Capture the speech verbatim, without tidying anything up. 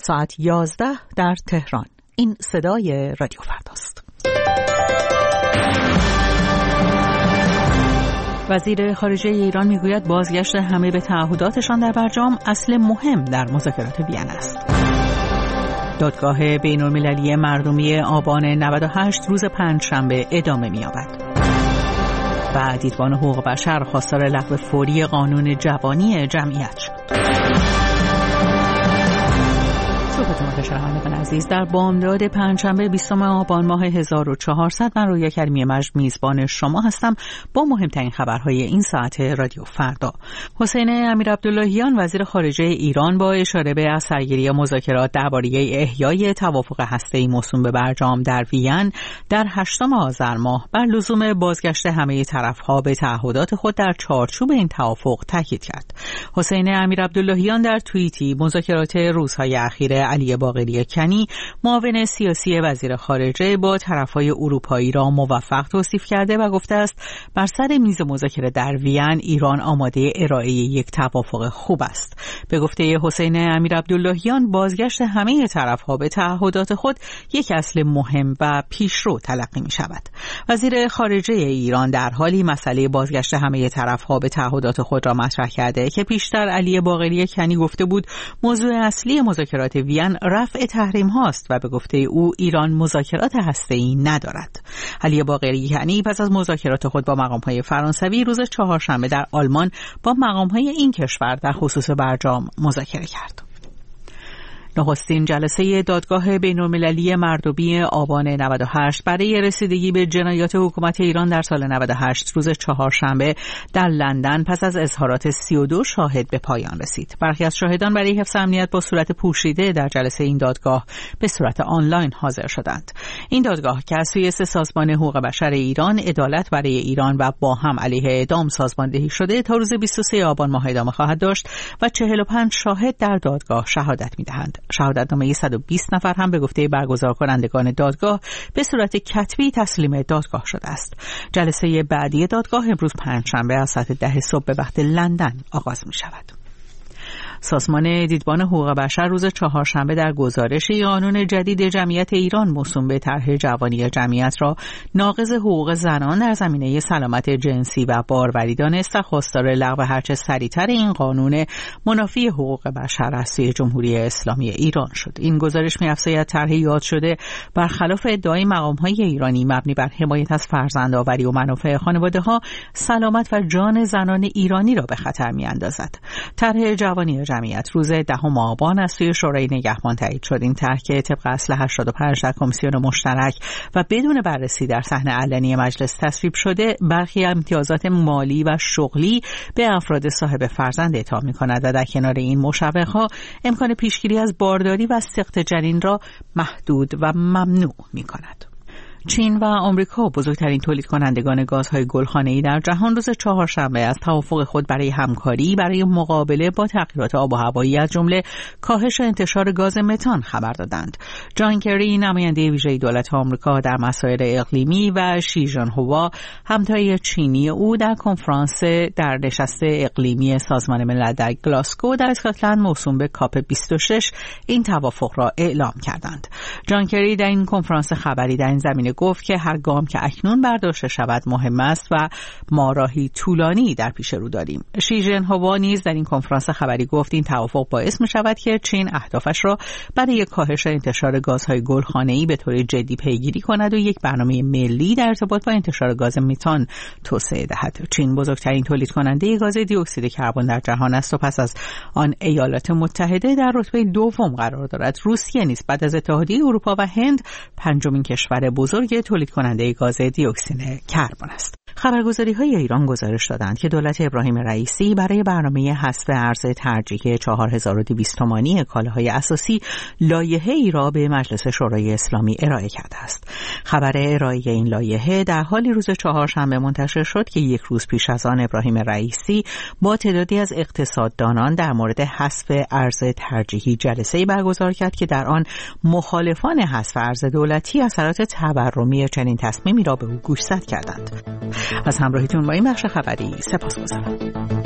ساعت یازده در تهران. این صدای رادیو فرداست. وزیر خارجه ایران میگوید بازگشت همه به تعهداتشان در برجام اصل مهم در مذاکرات وین است. دادگاه بین‌المللی مردمی آبان نود و هشت روز پنجشنبه ادامه می‌یابد. و دیدبان حقوق بشر خواستار لغو فوری قانون جوانی جمعیت شد. صحبتون شنوندگان عزیز، در بامداد پنجشنبه بیستم آبان ماه هزار و چهارصد من رویا کریمی مجد میزبان شما هستم با مهمترین خبرهای این ساعت رادیو فردا. حسین امیرعبداللهیان وزیر خارجه ایران با اشاره به از سرگیری مذاکرات درباره احیای توافق هسته‌ای موسوم به برجام در وین در هشتم آذر ماه بر لزوم بازگشت همه طرف‌ها به تعهدات خود در چارچوب این توافق تاکید کرد. حسین امیرعبداللهیان در توییتی مذاکرات روزهای اخیر علی باقری کنی معاون سیاسی وزیر خارجه با طرفهای اروپایی را موفق توصیف کرده و گفته است بر سر میز مذاکره در وین ایران آماده ارائه یک توافق خوب است. به گفته حسین امیرعبداللهیان بازگشت همه طرفها به تعهدات خود یک اصل مهم و پیشرو تلقی می شود. وزیر خارجه ایران در حالی مسئله بازگشت همه طرفها به تعهدات خود را مطرح کرده که پیشتر علی باقری کنی گفته بود موضوع اصلی مذاکرات وین رفع تحریم هاست و به گفته او ایران مذاکرات هسته‌ای ندارد. علی باقری کنی پس از مذاکرات خود با مقام‌های فرانسوی روز چهارشنبه در آلمان با مقام‌های این کشور در خصوص برجام مذاکره کرد. نخستین جلسه دادگاه بین‌المللی مردمی آبان نود و هشت برای رسیدگی به جنایات حکومت ایران در سال نود و هشت روز چهارشنبه در لندن پس از اظهارات سی و دو شاهد به پایان رسید. برخی از شاهدان برای حفظ امنیت با صورت پوشیده در جلسه این دادگاه به صورت آنلاین حاضر شدند. این دادگاه که از سوی سه سازمان حقوق بشر ایران، عدالت برای ایران و با هم علیه اعدام سازماندهی شده تا روز بیست و سوم آبان ماه ادامه خواهد داشت و چهل و پنج شاهد در دادگاه شهادت می‌دهند. شهادتنامه صد و بیست نفر هم به گفته برگزار کنندگان دادگاه به صورت کتبی تسلیم دادگاه شده است. جلسه بعدی دادگاه امروز پنجشنبه از ساعت ده صبح به وقت لندن آغاز می شود. سازمان دیدبان حقوق بشر روز چهارشنبه در گزارشی قانون جدید جمعیت ایران موسوم به طرح جوانی جمعیت را ناقض حقوق زنان در زمینه سلامت جنسی و باروری دانست و خواستار لغو هرچه سریعتر این قانون منافی حقوق بشر از سوی جمهوری اسلامی ایران شد. این گزارش می‌افزاید طرح یاد شده برخلاف ادعای مقام‌های ایرانی مبنی بر حمایت از فرزندآوری و منافع خانواده‌ها سلامت و جان زنان ایرانی را به خطر می‌اندازد. طرح جوانی جمعیت روز دهم آبان از سوی شورای نگهبان تایید شد. این طرح که طبق اصل هشتاد و پنج در کمیسیون مشترک و بدون بررسی در صحن علنی مجلس تصویب شده برخی امتیازات مالی و شغلی به افراد صاحب فرزند اعطا می‌کند و در کنار این مشوق‌ها امکان پیشگیری از بارداری و سقط جنین را محدود و ممنوع می‌کند. چین و آمریکا بزرگترین تولید کنندگان گازهای گلخانه‌ای در جهان روز چهارشنبه از توافق خود برای همکاری برای مقابله با تغییرات آب و هوایی از جمله کاهش انتشار گاز متان خبر دادند. جان کری نماینده ویژه دولت آمریکا در مسائل اقلیمی و شی ژن هوا همتای چینی او در کنفرانس در نشست اقلیمی سازمان ملل در گلاسکو در اسکاتلند موسوم به کاپ بیست و شش این توافق را اعلام کردند. جان کری در این کنفرانس خبری در این زمینه گفت که هر گام که اکنون برداشته شود مهم است و ما راهی طولانی در پیش رو داریم. شی ژن هوا نیز در این کنفرانس خبری گفت این توافق باعث می شود که چین اهدافش را برای کاهش انتشار گازهای گلخانه‌ای به طور جدی پیگیری کند و یک برنامه ملی در ارتباط با انتشار گاز متان توسعه دهد. چین بزرگترین تولید کننده گاز دی اکسید کربن در جهان است و پس از آن ایالات متحده در رتبه دوم قرار دارد. روسیه نیز بعد از اتحادیه اروپا و هند پنجمین کشور بزرگ تولید کننده گاز دی اکسید کربن است. خبرگزاری‌های ایران گزارش دادند که دولت ابراهیم رئیسی برای برنامه حذف ارز ترجیحی چهار هزار و دویست تومانی کالاهای اساسی لایحه‌ای را به مجلس شورای اسلامی ارائه کرده است. خبر ارائه این لایحه در حالی روز چهارشنبه منتشر شد که یک روز پیش از آن ابراهیم رئیسی با تعدادی از اقتصاددانان در مورد حذف ارز ترجیحی جلسه‌ای برگزار کرد که در آن مخالفان حذف ارز دولتی اثرات تورمی چنین تصمیمی را به او گوشزد کردند. از همراهیتون با این بخش خبری سپاسگزارم.